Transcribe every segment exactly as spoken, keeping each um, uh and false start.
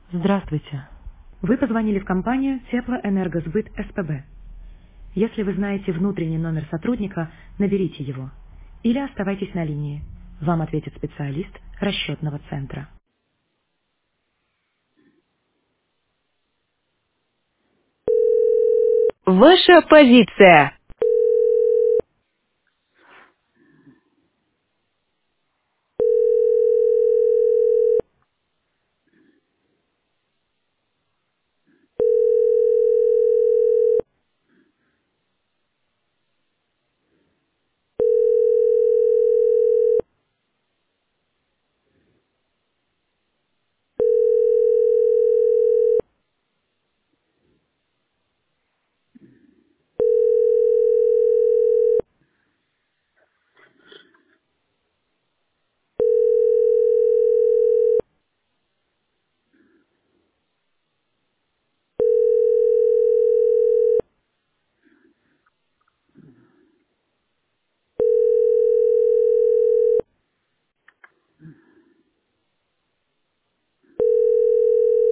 Здравствуйте. Вы позвонили в компанию Теплоэнергосбыт СПБ. Если вы знаете внутренний номер сотрудника, наберите его. Или оставайтесь на линии. Вам ответит специалист расчетного центра. Ваша позиция.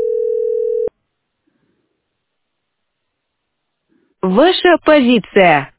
Ваша позиция.